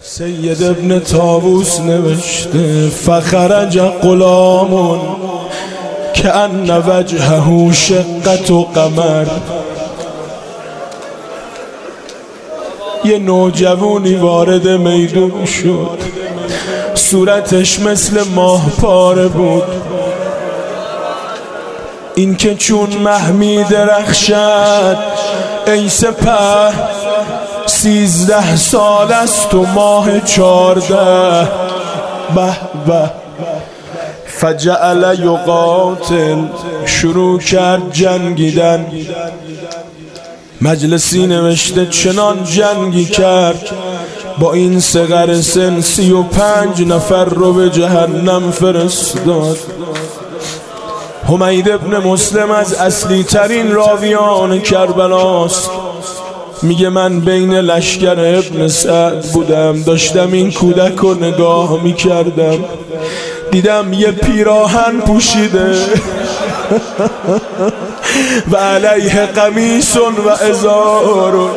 سید ابن طاووس نوشته فخرج غلام کأن وجهه شقة قمر. یه نوجوانی وارد میدون شد، صورتش مثل ماه پاره بود. این که چون مه می درخشد ای سپه، 13 سال است و ماه 14. به به. فجعل یقاتل، شروع کرد جنگیدن. مجلسی نوشته چنان جنگی کرد با این صغر سن 35 نفر رو به جهنم فرستاد. حمید ابن مسلم از اصلی ترین راویان کربلاست. میگه من بین لشکر ابن سعد بودم، داشتم این کودک رو نگاه میکردم، دیدم یه پیراهن پوشیده و علیه قمیص و ازار.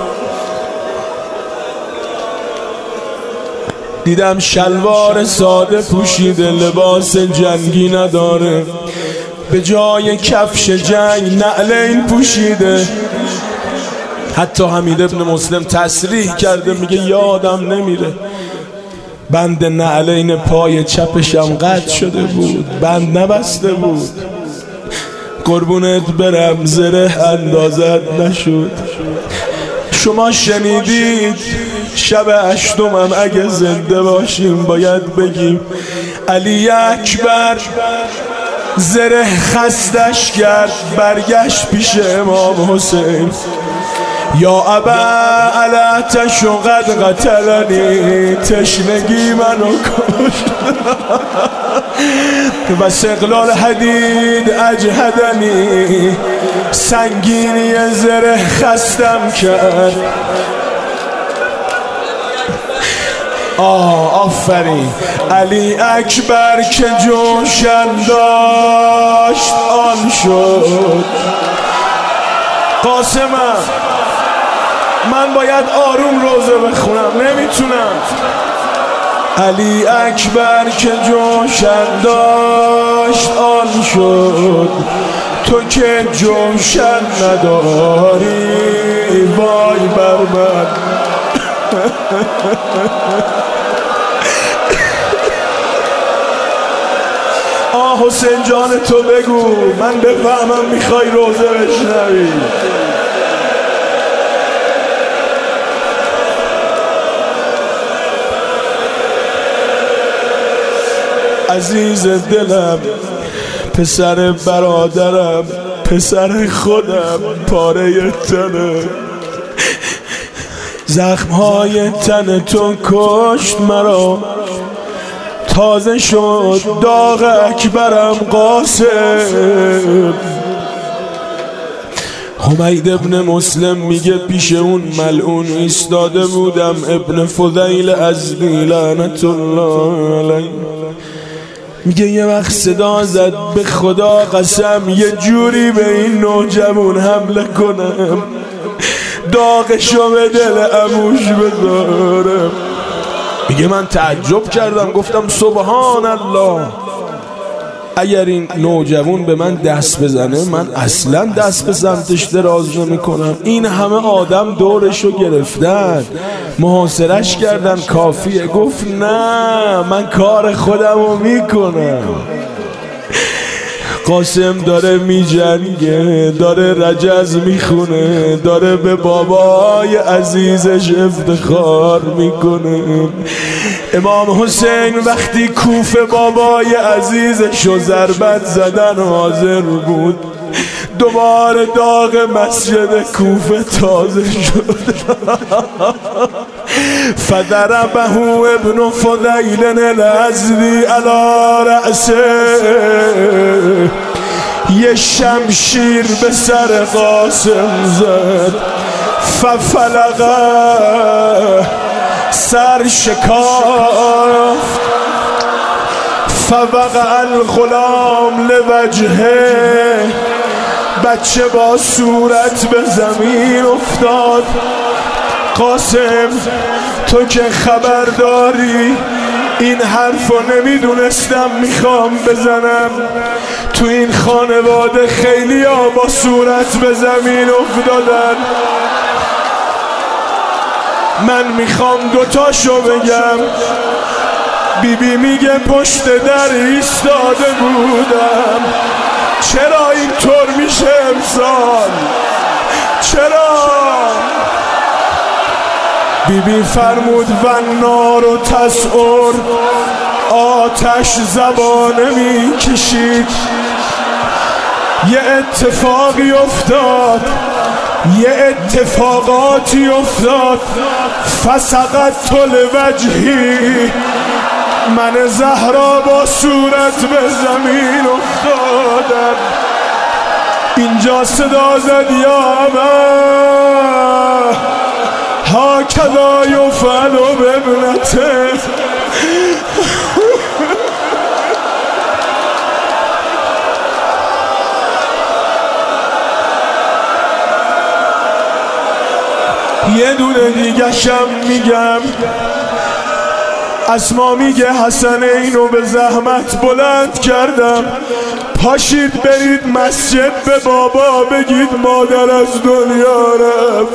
دیدم شلوار ساده پوشیده، لباس جنگی نداره، به جای کفش جنگ نعلین پوشیده. حتی حمید ابن مسلم تصریح کرده، میگه یادم نمیره بند نعلین پای چپشم قطع شده بود، بند نبسته بود. قربونت برم، زره اندازت نشد. شما شنیدید شب 8م اگه زنده باشیم باید بگیم علی اکبر زره خستش کرد، برگشت پیش امام حسین. یا ابا علتش و قد قتلنی، تشنگی منو کشت و سقلال حدید اجهدنی، سنگینی زره خستم کرد. آفرین. علی اکبر که جوشن داشت آن شد. قاسمم من باید آروم روزه بخونم، نمیتونم. علی اکبر که جوشن داشت آن شد، تو که جوشن نداری وای بر من. حسین جان تو بگو، من بفهمم میخوای روزه بشنوی. عزیز دلم، پسر برادرم، پسر خودم، پاره تنم، زخمهای تن تو کشت مرا، تازه شد داغ اکبرم قاسم. حمید ابن مسلم میگه پیش اون ملعون ایستاده بودم، ابن فضیل ازدی لعنت الله علیه. میگه یه وقت صدا زد، به خدا قسم یه جوری به این نوجوان حمله کنم داغشو به دل عموش بذارم. میگه من تعجب کردم، گفتم سبحان الله، اگر این نوجوان به من دست بزنه من اصلا دست به سمتش دراز نمی کنم. این همه آدم دورشو گرفتن، محاصرش کردن، کافیه. گفت نه، من کار خودمو میکنم. قاسم داره میجنگه، داره رجز میخونه، داره به بابای عزیزش افتخار میکنه. امام حسین وقتی کوفه بابای عزیزش و ضربت زدن حاضر بود، دوباره داغ مسجد کوفه تازه شد. فضربه ابن فضیل الازدی علی رأسه، یه شمشیر به سر قاسم زد، ففلقه، سر شکافت، فوقع الغلام لوجهه، بچه با صورت به زمین افتاد. قاسم تو که خبر داری این حرفو نمیدونستم میخوام بزنم. تو این خانواده خیلی ها با صورت به زمین افتادن. من میخوام دوتاشو بگم. بیبی میگه پشت در ایستاده بودم. چرا اینطور میشه امسال؟ چرا؟ بیبی فرمود و نار و تسعر، آتش زبانه میکشید. یه اتفاقی افتاد، یه اتفاقاتی افتاد. فسقط لوجهی، من زهرا با صورت به زمین افتادم. اینجا صدا زد یا ابا هاکذا یفعل بابنته. یه دونه دیگه شم میگم. اسما میگه حسنینو به زحمت بلند کردم. پاشید برید مسجد به بابا بگید مادر از دنیا رفت.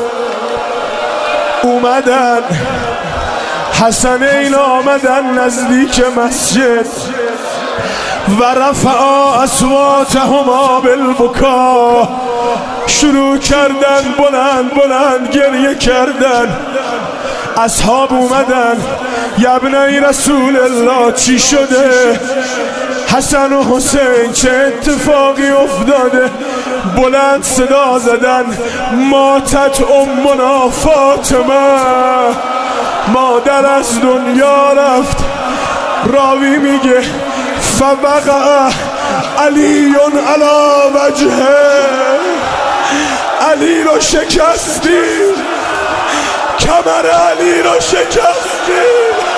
اومدن حسنین آمدن نزدیک مسجد و رفعا اصواتهما بالبکا، شروع کردن بلند بلند گریه کردن. اصحاب اومدن یا ابنای رسول الله چی شده؟ حسن و حسین چه اتفاقی افتاده؟ بلند صدا زدن ماتت امنا فاطمه، مادر از دنیا رفت. راوی میگه فوقع علی علی وجهه، علی رو شکستی، کمر علی رو شکستی.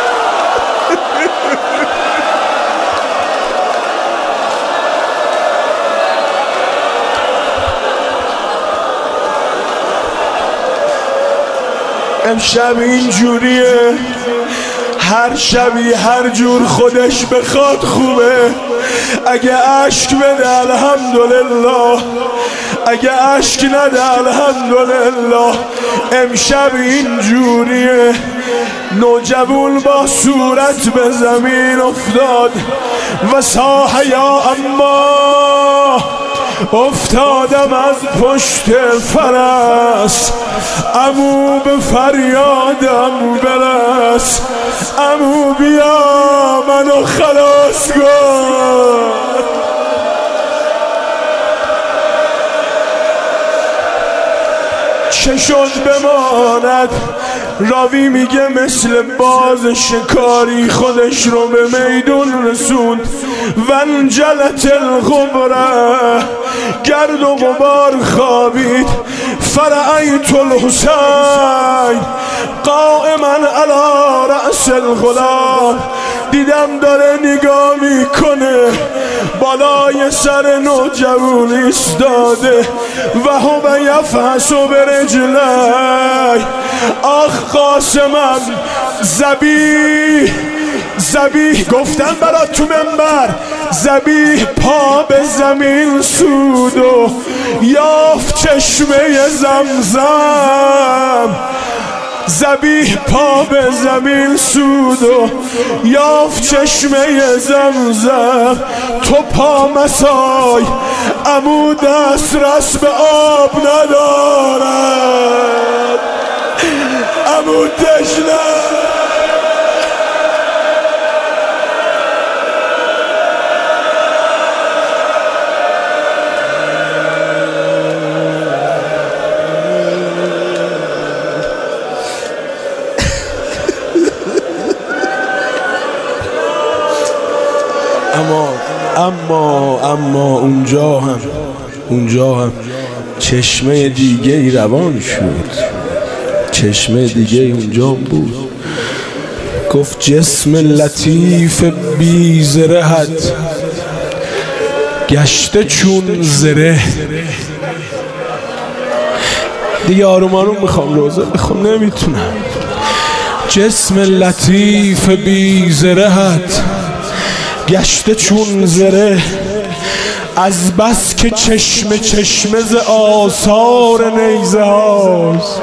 امشب اینجوریه، هر شبی هر جور خودش بخواد خوبه. اگه عشق بده الحمدلله، اگه عشق نده الحمدلله. امشب اینجوریه، نوجوان با صورت به زمین افتاد و صاح یا اما، افتادم از پشت فرس. عمو به فریادم برس، عمو بیا منو خلاص کن. چه شد بماند؟ راوی میگه مثل باز شکاری خودش رو به میدون رسوند. ونجلت الغبره، گرد و غبار خوابید. فرأیت الحسین قائما علی رأس الغلام، دیدم داره نگاه میکنه بالای سر نوجوان ایستاده. و هو یفحص برجلی، آخ قاسمم ذبیح ذبیح گفتن برات تو منبر. ذبیح پا به زمین سود و یافت چشمه زمزم. ذبیح پا به زمین سود و یافت چشمه زمزم. تو پا مسای عمو دسترس به آب ندارد، عمو تشنه. اما اونجا هم چشمه دیگه ای روان شد. چشمه دیگه ای اونجا بود. گفت جسم لطیف بی زرهت گشته چون زره. دیگه آروم آروم میخوام روزه بخوام، نمیتونم. جسم لطیف بی زرهت گشته چون زره، از بس که چشم چشمه ز آثار نیزه هاست.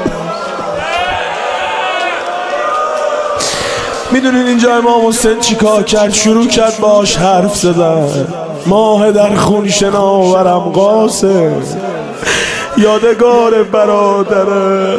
میدونین اینجا امام حسین چیکار کرد؟ شروع کرد باش حرف زدن. ماه در خون شناورم قاسم، یادگار برادره.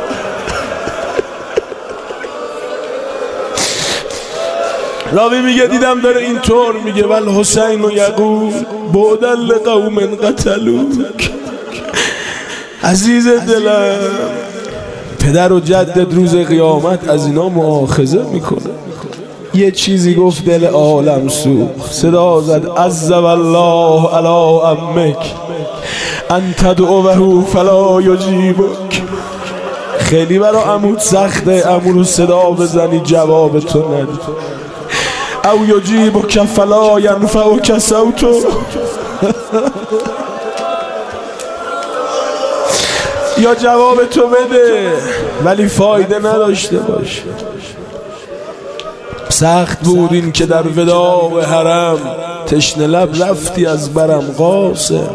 راوی میگه دیدم داره اینطور میگه ول حسین و یقول بعدا لقوم قتلوک. عزیز دلم، پدر و جدت روز قیامت از اینا مؤاخذه میکنه. یه چیزی گفت دل عالم سوخت، صدا زد عز والله علی امک ان تدعوه فلا یجیبک. خیلی برا عمود سخته عمو رو صدا بزنی جواب تو ندی، او یجیبک فلا ینفعک صوتو. یا جواب تو بده ولی فایده نداشته باشه. سخت بود این که در وداع حرم تشنه لب رفتی از برم قاسم.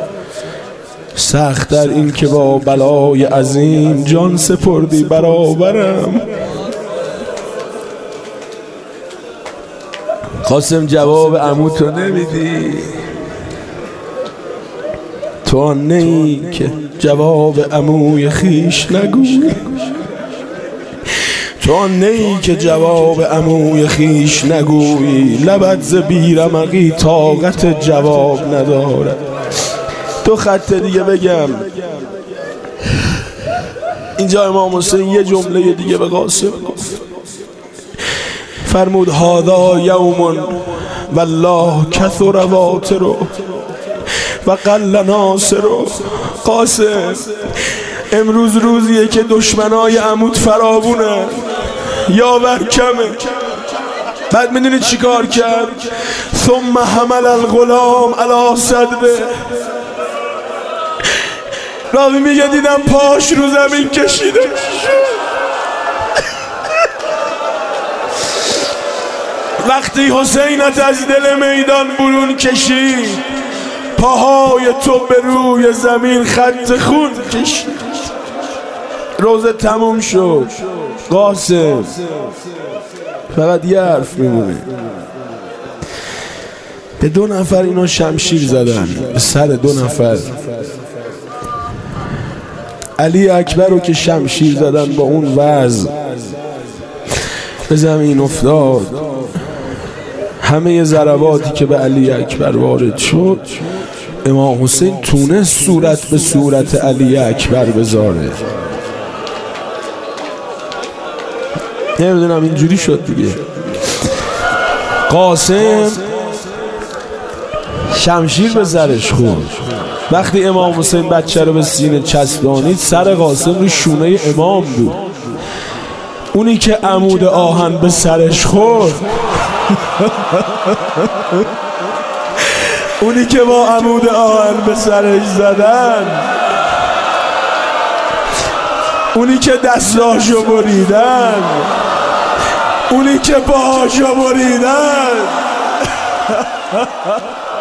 سخت در این که با بلای عظیم جان سپردی برابرم. قاسم جواب عمو تو نمیدی، تو آن نی که جواب عموی خیش نگویی، تو آن نی که جواب عموی خیش نگویی. لبت ز بیرمقی طاقت جواب ندارد. تو خط دیگه بگم، اینجا امام حسین یه جمله دیگه به قاسم گفت، فرمود هذا یوم والله کثر واتره و قل ناصره. قاسم امروز روزیه که دشمنای عمود فراوونه، یاور کمه. بعد میدونی چی کار کرد؟ ثم حمل الغلام علی صدره. راوی میگه دیدم پاش رو زمین کشیده. وقتی حسینت از دل میدان برون کشید، پاهای تو به روی زمین خط خون کشید. روزه تموم شد قاسم، فقط یه حرف میمونه. به 2 نفر اینا شمشیر زدن، به سر 2 نفر. علی اکبر رو که شمشیر زدن با اون وضع به زمین افتاد. همه ضرباتی که به علی اکبر وارد شد، امام حسین تونست صورت به صورت علی اکبر بذاره. نمیدونم اینجوری شد دیگه. قاسم شمشیر به سرش خورد. وقتی امام حسین بچه رو به سینه چسبانید، سر قاسم رو شونه امام بود. اونی که عمود آهن به سرش خورد، اونی که با عمود آهن به سرش زدن، اونی که دستاشو بریدن، اونی که پاهاشو بریدن